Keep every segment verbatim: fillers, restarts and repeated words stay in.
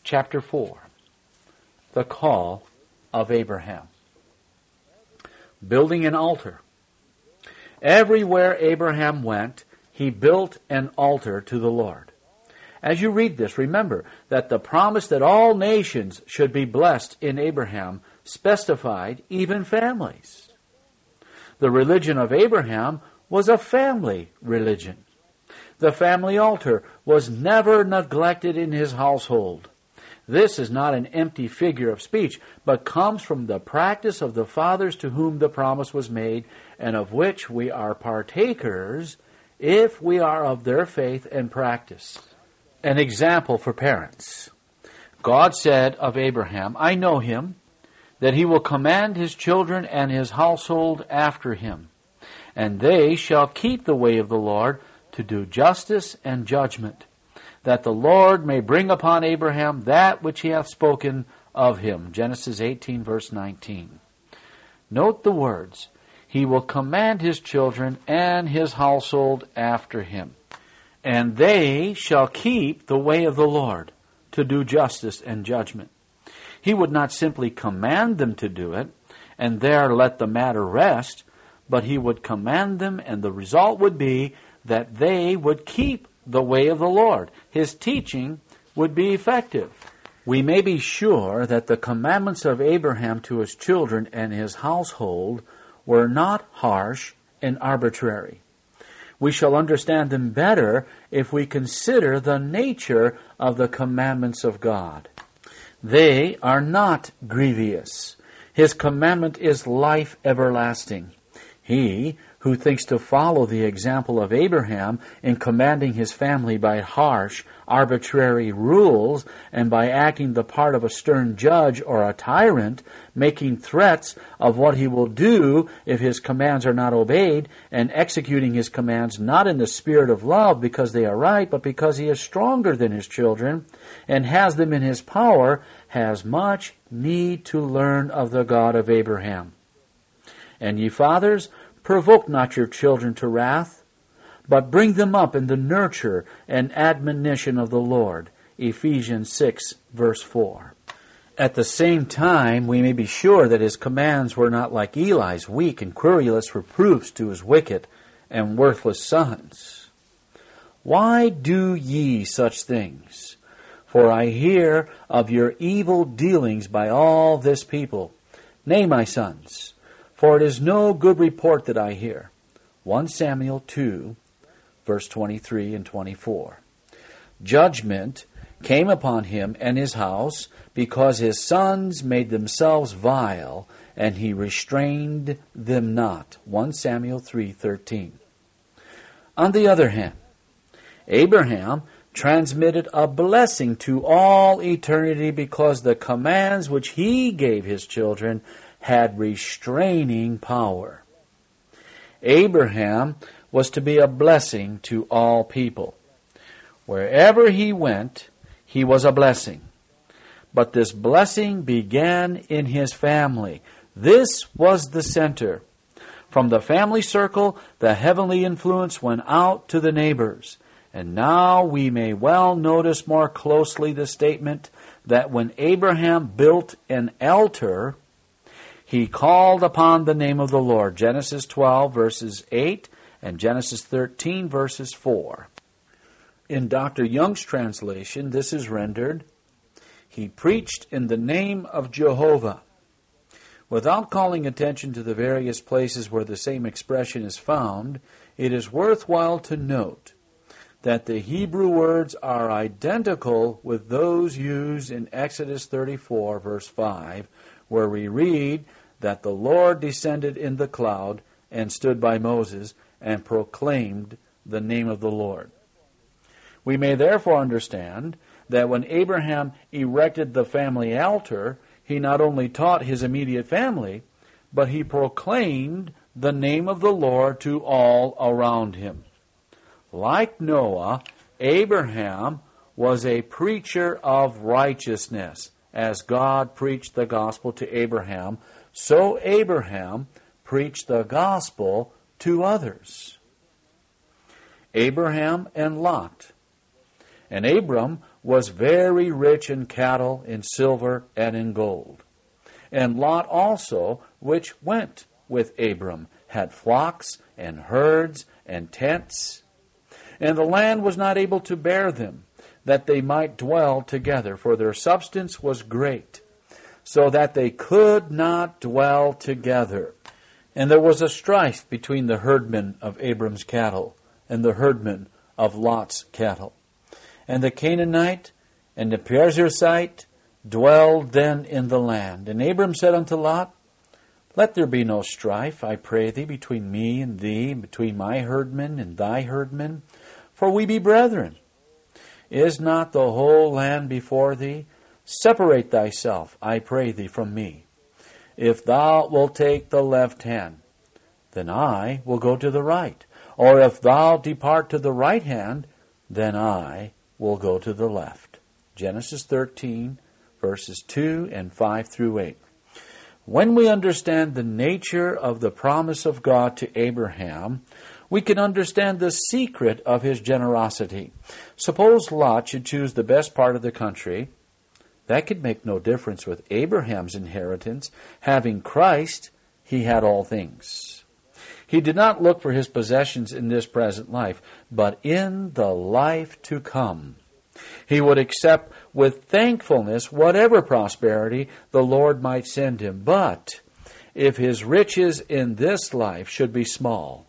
chapter four, the call of Abraham. Building an altar. Everywhere Abraham went, he built an altar to the Lord. As you read this, remember that the promise that all nations should be blessed in Abraham specified even families. The religion of Abraham was a family religion. The family altar was never neglected in his household. This is not an empty figure of speech, but comes from the practice of the fathers to whom the promise was made, and of which we are partakers if we are of their faith and practice. An example for parents. God said of Abraham, I know him, that he will command his children and his household after him, and they shall keep the way of the Lord to do justice and judgment, that the Lord may bring upon Abraham that which he hath spoken of him. Genesis eighteen, verse nineteen. Note the words, he will command his children and his household after him, and they shall keep the way of the Lord to do justice and judgment. He would not simply command them to do it, and there let the matter rest, but he would command them, and the result would be that they would keep the way of the Lord. His teaching would be effective. We may be sure that the commandments of Abraham to his children and his household were not harsh and arbitrary. We shall understand them better if we consider the nature of the commandments of God. They are not grievous. His commandment is life everlasting. He who thinks to follow the example of Abraham in commanding his family by harsh, arbitrary rules and by acting the part of a stern judge or a tyrant, making threats of what he will do if his commands are not obeyed, and executing his commands not in the spirit of love because they are right, but because he is stronger than his children and has them in his power, has much need to learn of the God of Abraham. And ye fathers, provoke not your children to wrath, but bring them up in the nurture and admonition of the Lord. Ephesians six, verse four. At the same time, we may be sure that his commands were not like Eli's weak and querulous reproofs to his wicked and worthless sons. Why do ye such things? For I hear of your evil dealings by all this people. Nay, my sons, for it is no good report that I hear. First Samuel two, verse twenty-three and twenty-four. Judgment came upon him and his house, because his sons made themselves vile, and he restrained them not. First Samuel three thirteen. On the other hand, Abraham transmitted a blessing to all eternity, because the commands which he gave his children had restraining power. Abraham was to be a blessing to all people. Wherever he went, he was a blessing. But this blessing began in his family. This was the center. From the family circle, the heavenly influence went out to the neighbors. And now we may well notice more closely the statement that when Abraham built an altar, he called upon the name of the Lord. Genesis twelve, verses eight, and Genesis thirteen, verses four. In Doctor Young's translation, this is rendered, he preached in the name of Jehovah. Without calling attention to the various places where the same expression is found, it is worthwhile to note that the Hebrew words are identical with those used in Exodus thirty-four, verse five, where we read that the Lord descended in the cloud and stood by Moses and proclaimed the name of the Lord. We may therefore understand that when Abraham erected the family altar, he not only taught his immediate family, but he proclaimed the name of the Lord to all around him. Like Noah, Abraham was a preacher of righteousness. As God preached the gospel to Abraham, so Abraham preached the gospel to others. Abraham and Lot. And Abram was very rich in cattle, in silver, and in gold. And Lot also, which went with Abram, had flocks and herds and tents. And the land was not able to bear them, that they might dwell together, for their substance was great, so that they could not dwell together. And there was a strife between the herdmen of Abram's cattle and the herdmen of Lot's cattle. And the Canaanite and the Perizzite dwelled then in the land. And Abram said unto Lot, Let there be no strife, I pray thee, between me and thee, and between my herdmen and thy herdmen, for we be brethren. Is not the whole land before thee? Separate thyself, I pray thee, from me. If thou wilt take the left hand, then I will go to the right. Or if thou depart to the right hand, then I will go to the left. Genesis thirteen, verses two and five through eight. When we understand the nature of the promise of God to Abraham, we can understand the secret of his generosity. Suppose Lot should choose the best part of the country. That could make no difference with Abraham's inheritance. Having Christ, he had all things. He did not look for his possessions in this present life, but in the life to come. He would accept with thankfulness whatever prosperity the Lord might send him. But if his riches in this life should be small,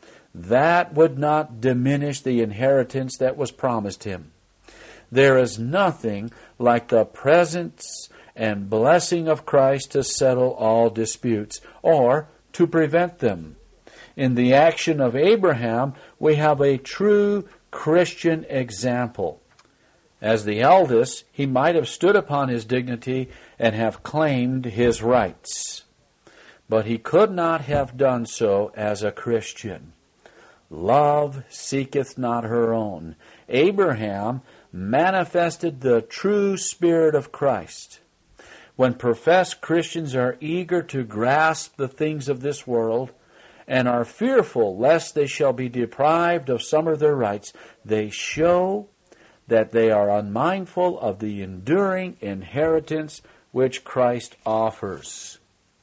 that would not diminish the inheritance that was promised him. There is nothing like the presence and blessing of Christ to settle all disputes or to prevent them. In the action of Abraham, we have a true Christian example. As the eldest, he might have stood upon his dignity and have claimed his rights. But he could not have done so as a Christian. Love seeketh not her own. Abraham manifested the true spirit of Christ. When professed Christians are eager to grasp the things of this world and are fearful lest they shall be deprived of some of their rights, they show that they are unmindful of the enduring inheritance which Christ offers.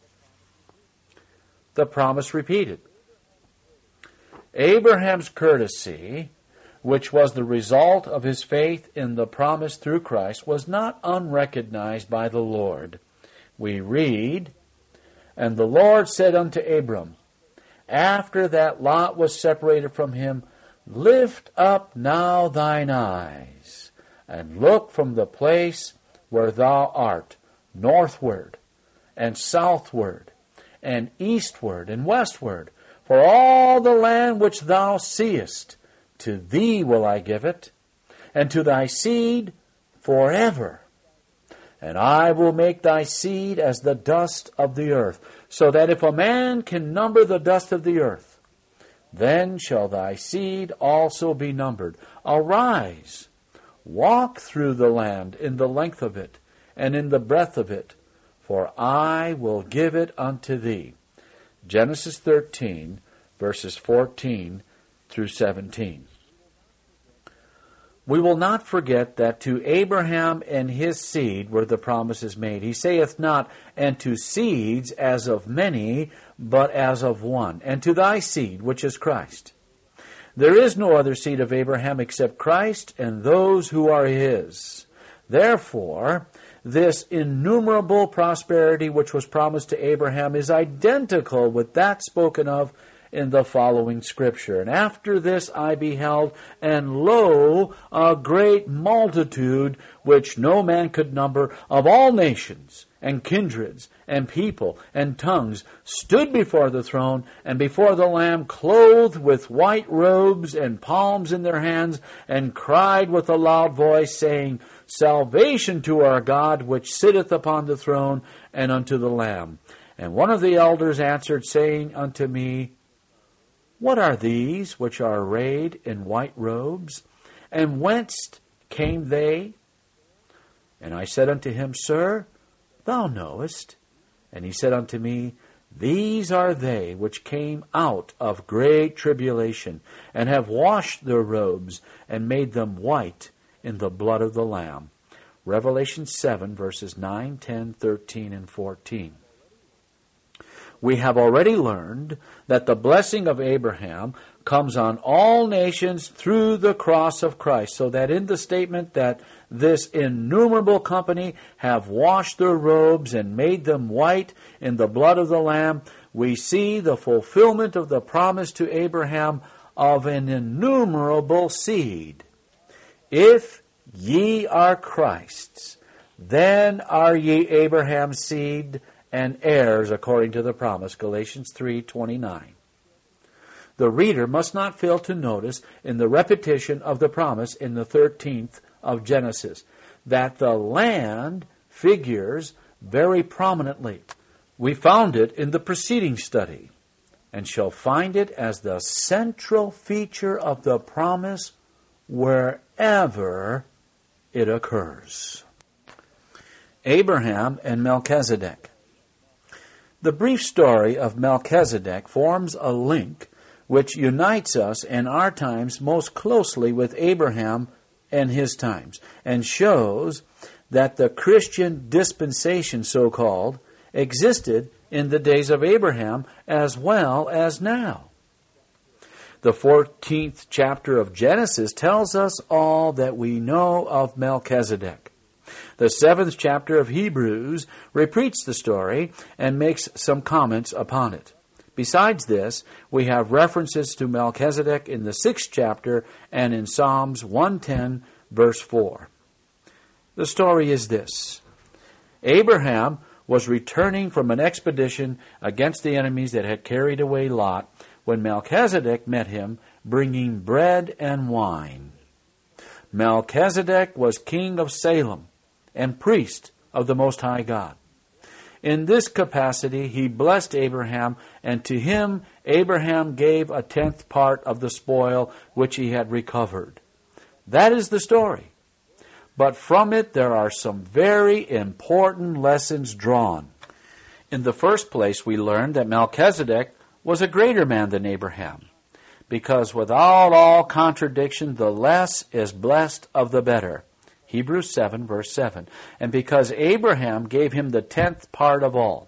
The promise repeated. Abraham's courtesy, which was the result of his faith in the promise through Christ, was not unrecognized by the Lord. We read, And the Lord said unto Abram, after that Lot was separated from him, Lift up now thine eyes, and look from the place where thou art, northward, and southward, and eastward, and westward. For all the land which thou seest, to thee will I give it, and to thy seed forever. And I will make thy seed as the dust of the earth, so that if a man can number the dust of the earth, then shall thy seed also be numbered. Arise, walk through the land in the length of it, and in the breadth of it, for I will give it unto thee. Genesis thirteen, verses fourteen through seventeen. We will not forget that to Abraham and his seed were the promises made. He saith not, and to seeds as of many, but as of one, and to thy seed, which is Christ. There is no other seed of Abraham except Christ and those who are his. Therefore, this innumerable prosperity which was promised to Abraham is identical with that spoken of in the following scripture. And after this I beheld, and lo, a great multitude, which no man could number, of all nations, and kindreds, and people, and tongues, stood before the throne, and before the Lamb, clothed with white robes, and palms in their hands, and cried with a loud voice, saying, Salvation to our God, which sitteth upon the throne, and unto the Lamb. And one of the elders answered, saying unto me, What are these which are arrayed in white robes? And whence came they? And I said unto him, Sir, thou knowest. And he said unto me, These are they which came out of great tribulation, and have washed their robes, and made them white in the blood of the Lamb. Revelation seven, verses nine, ten, thirteen, and fourteen. We have already learned that the blessing of Abraham comes on all nations through the cross of Christ, so that in the statement that this innumerable company have washed their robes and made them white in the blood of the Lamb, we see the fulfillment of the promise to Abraham of an innumerable seed. If ye are Christ's, then are ye Abraham's seed and heirs according to the promise. Galatians three twenty-nine. The reader must not fail to notice in the repetition of the promise in the thirteenth of Genesis that the land figures very prominently. We found it in the preceding study and shall find it as the central feature of the promise wherever it occurs. Abraham and Melchizedek. The brief story of Melchizedek forms a link which unites us in our times most closely with Abraham and his times, and shows that the Christian dispensation, so-called, existed in the days of Abraham as well as now. The fourteenth chapter of Genesis tells us all that we know of Melchizedek. The seventh chapter of Hebrews repeats the story and makes some comments upon it. Besides this, we have references to Melchizedek in the sixth chapter and in Psalms one ten, verse four. The story is this. Abraham was returning from an expedition against the enemies that had carried away Lot when Melchizedek met him, bringing bread and wine. Melchizedek was king of Salem and priest of the Most High God. In this capacity, he blessed Abraham, and to him Abraham gave a tenth part of the spoil which he had recovered. That is the story. But from it there are some very important lessons drawn. In the first place, we learn that Melchizedek was a greater man than Abraham, because without all contradiction, the less is blessed of the better. Hebrews seven, verse seven. And because Abraham gave him the tenth part of all.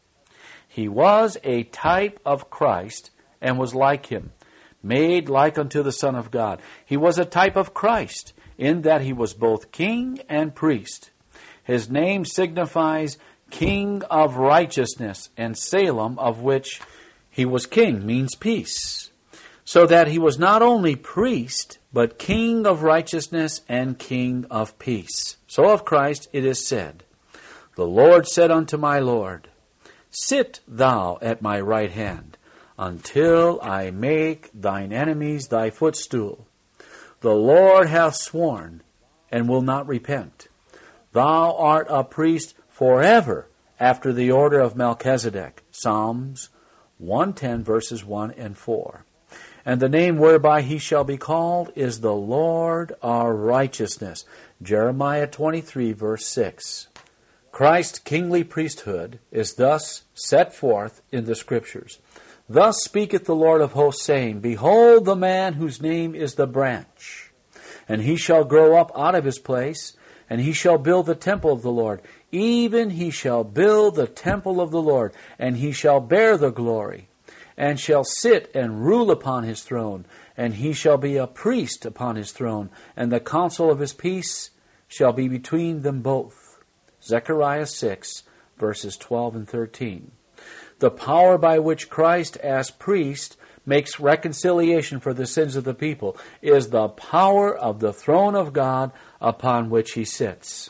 He was a type of Christ and was like him, made like unto the Son of God. He was a type of Christ in that he was both king and priest. His name signifies King of Righteousness, and Salem, of which he was king, means peace. So that he was not only priest, but King of Righteousness and King of Peace. So of Christ it is said, The Lord said unto my Lord, Sit thou at my right hand, until I make thine enemies thy footstool. The Lord hath sworn, and will not repent. Thou art a priest forever, after the order of Melchizedek. Psalms one ten, verses one and four. And the name whereby he shall be called is the Lord our righteousness. Jeremiah twenty-three, verse six. Christ's kingly priesthood is thus set forth in the Scriptures. Thus speaketh the Lord of hosts, saying, Behold the man whose name is the branch, and he shall grow up out of his place, and he shall build the temple of the Lord. Even he shall build the temple of the Lord, and he shall bear the glory, and shall sit and rule upon his throne, and he shall be a priest upon his throne, and the counsel of his peace shall be between them both. Zechariah six, verses twelve and thirteen. The power by which Christ as priest makes reconciliation for the sins of the people is the power of the throne of God upon which he sits.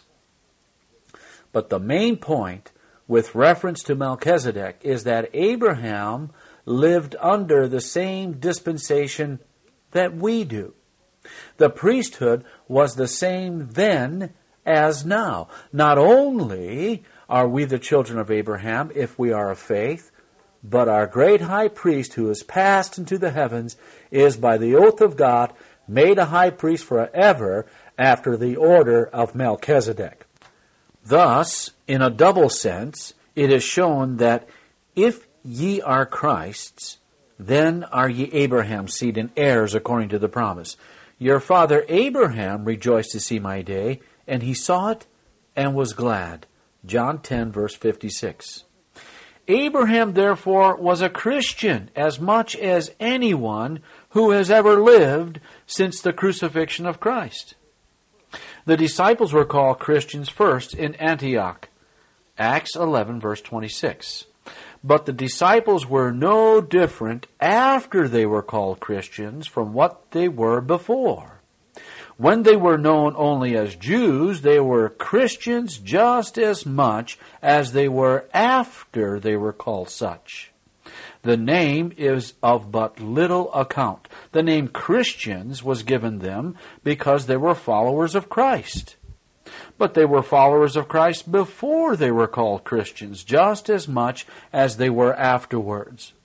But the main point with reference to Melchizedek is that Abraham lived under the same dispensation that we do. The priesthood was the same then as now. Not only are we the children of Abraham if we are of faith, but our great high priest who is passed into the heavens is by the oath of God made a high priest forever after the order of Melchizedek. Thus, in a double sense, it is shown that if ye are Christ's, then are ye Abraham's seed and heirs according to the promise. Your father Abraham rejoiced to see my day, and he saw it and was glad. John ten, verse fifty-six. Abraham, therefore, was a Christian as much as anyone who has ever lived since the crucifixion of Christ. The disciples were called Christians first in Antioch. Acts eleven, verse twenty-six. But the disciples were no different after they were called Christians from what they were before. When they were known only as Jews, they were Christians just as much as they were after they were called such. The name is of but little account. The name Christians was given them because they were followers of Christ. But they were followers of Christ before they were called Christians, just as much as they were afterwards.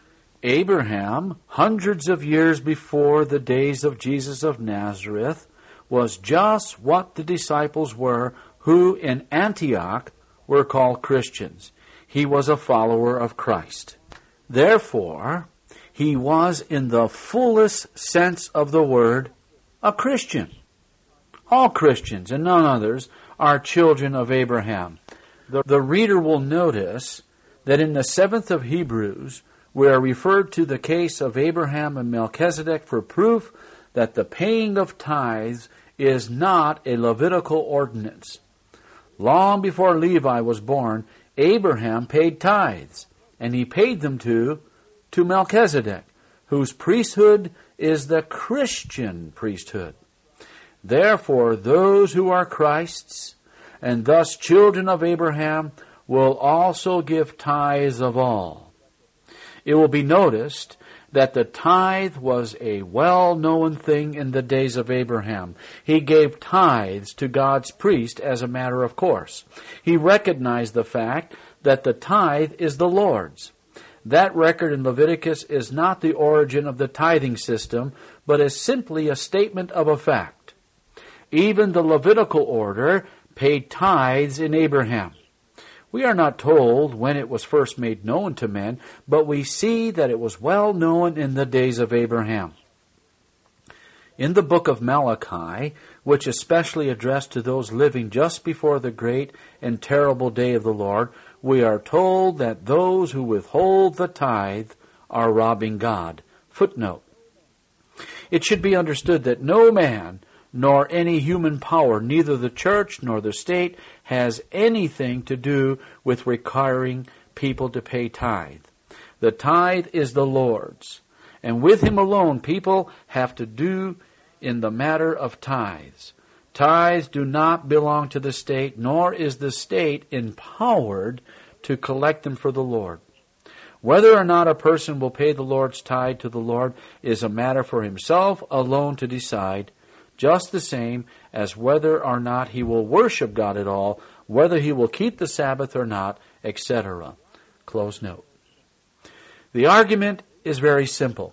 Abraham, hundreds of years before the days of Jesus of Nazareth, was just what the disciples were who in Antioch were called Christians. He was a follower of Christ. Therefore, he was in the fullest sense of the word a Christian. All Christians, and none others, are children of Abraham. The, the reader will notice that in the seventh of Hebrews, we are referred to the case of Abraham and Melchizedek for proof that the paying of tithes is not a Levitical ordinance. Long before Levi was born, Abraham paid tithes, and he paid them to, to Melchizedek, whose priesthood is the Christian priesthood. Therefore, those who are Christ's, and thus children of Abraham, will also give tithes of all. It will be noticed that the tithe was a well-known thing in the days of Abraham. He gave tithes to God's priest as a matter of course. He recognized the fact that the tithe is the Lord's. That record in Leviticus is not the origin of the tithing system, but is simply a statement of a fact. Even the Levitical order paid tithes in Abraham. We are not told when it was first made known to men, but we see that it was well known in the days of Abraham. In the book of Malachi, which especially addressed to those living just before the great and terrible day of the Lord, we are told that those who withhold the tithe are robbing God. Footnote. It should be understood that no man nor any human power, neither the church nor the state, has anything to do with requiring people to pay tithe. The tithe is the Lord's, and with Him alone people have to do in the matter of tithes. Tithes do not belong to the state, nor is the state empowered to collect them for the Lord. Whether or not a person will pay the Lord's tithe to the Lord is a matter for himself alone to decide, just the same as whether or not he will worship God at all, whether he will keep the Sabbath or not, et cetera. Close note. The argument is very simple.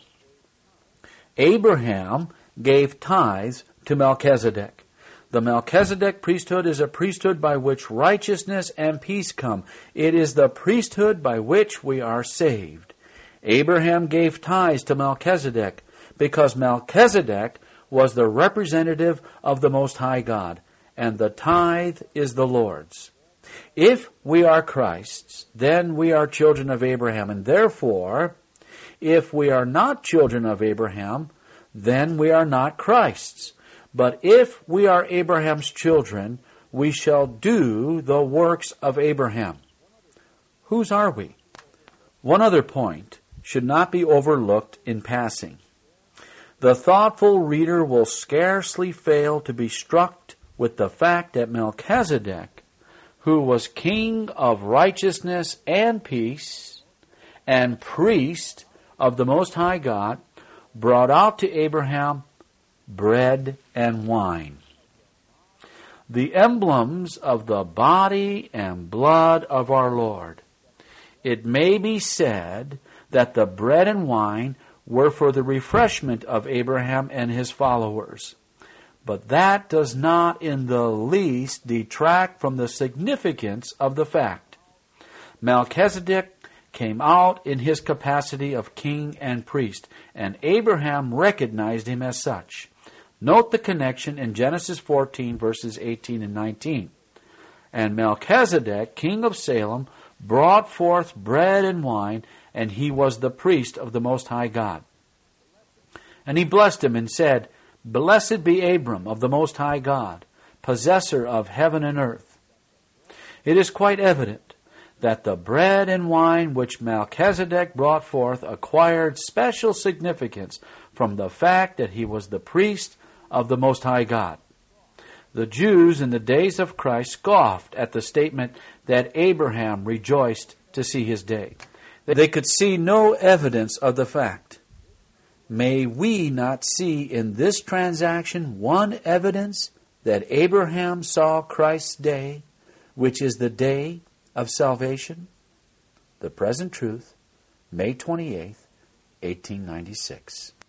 Abraham gave tithes to Melchizedek. The Melchizedek priesthood is a priesthood by which righteousness and peace come. It is the priesthood by which we are saved. Abraham gave tithes to Melchizedek because Melchizedek was the representative of the Most High God, and the tithe is the Lord's. If we are Christ's, then we are children of Abraham, and therefore, if we are not children of Abraham, then we are not Christ's. But if we are Abraham's children, we shall do the works of Abraham. Whose are we? One other point should not be overlooked in passing. The thoughtful reader will scarcely fail to be struck with the fact that Melchizedek, who was king of righteousness and peace, and priest of the Most High God, brought out to Abraham bread and wine, the emblems of the body and blood of our Lord. It may be said that the bread and wine were for the refreshment of Abraham and his followers. But that does not in the least detract from the significance of the fact. Melchizedek came out in his capacity of king and priest, and Abraham recognized him as such. Note the connection in Genesis fourteen, verses eighteen and nineteen. And Melchizedek, king of Salem, brought forth bread and wine, and he was the priest of the Most High God. And he blessed him and said, Blessed be Abram of the Most High God, possessor of heaven and earth. It is quite evident that the bread and wine which Melchizedek brought forth acquired special significance from the fact that he was the priest of the Most High God. The Jews in the days of Christ scoffed at the statement that Abraham rejoiced to see his day. They could see no evidence of the fact. May we not see in this transaction one evidence that Abraham saw Christ's day, which is the day of salvation? The Present Truth, May twenty-eighth, eighteen ninety-six.